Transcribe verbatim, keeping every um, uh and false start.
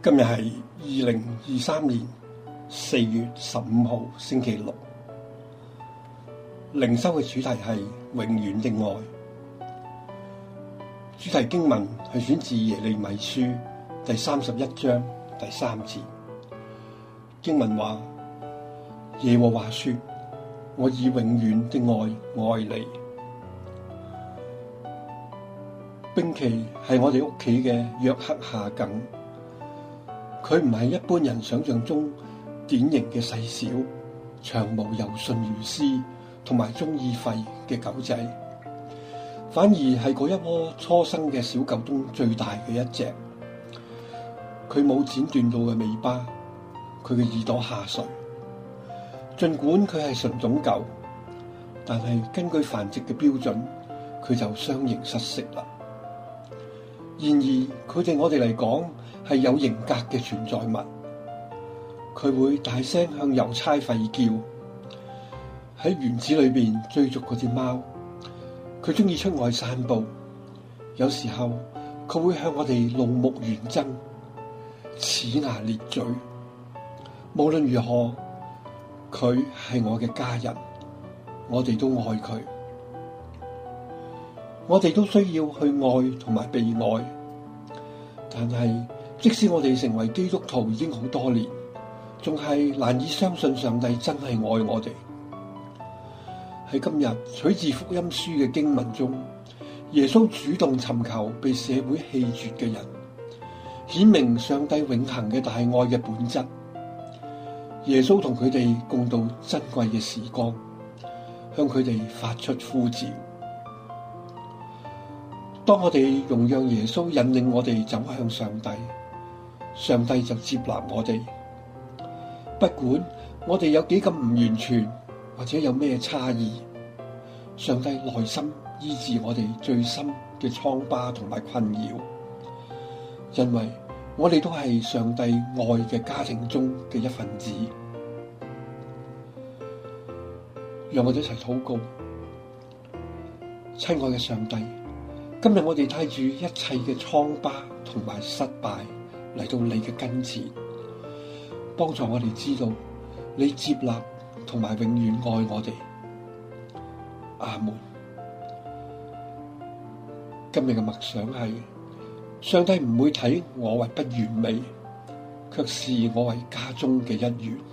今日係二零二三年四月十五號星期六，靈修嘅主題係永遠的愛。主題經文係選自耶利米書第三十一章第三節。經文話：耶和華說，我以永遠的愛愛你。兵器係我哋屋企嘅約克夏梗，佢唔係一般人想象中典型嘅細小、長毛柔順如絲同埋中意吠嘅狗仔，反而係嗰一窩初生嘅小狗中最大嘅一隻。佢冇剪斷到嘅尾巴，佢嘅耳朵下垂。儘管佢係純種狗，但係根據繁殖嘅標準，佢就相形失色啦。然而，佢對我哋嚟講係有型格嘅存在物。佢會大聲向郵差吠叫，喺園子裏邊追逐嗰啲貓。佢中意出外散步，有時候佢會向我哋怒目圓睜、齒牙咧嘴。無論如何，佢係我嘅家人，我哋都愛佢。我哋都需要去愛同埋被愛，但係即使我哋成為基督徒已經好多年，仲係難以相信上帝真係愛我哋。喺今日取自福音書嘅經文中，耶穌主動尋求被社會棄絕嘅人，顯明上帝永恆嘅大愛嘅本質。耶穌同佢哋共度珍貴嘅時光，向佢哋發出呼召。當我哋容讓耶穌引領我哋走向上帝，上帝就接納我哋。不管我哋有幾咁唔完全，或者有咩差異，上帝耐心醫治我哋最深嘅瘡疤同埋困擾，因為我哋都係上帝愛嘅家庭中嘅一份子。讓我哋一齊禱告。親愛嘅上帝，今日我哋帶住一切嘅瘡疤同埋失敗嚟到你嘅跟前，幫助我哋知道你接納同埋永遠愛我哋。阿門。今日嘅默想係：上帝唔會睇我為不完美，卻視我為家中嘅一員。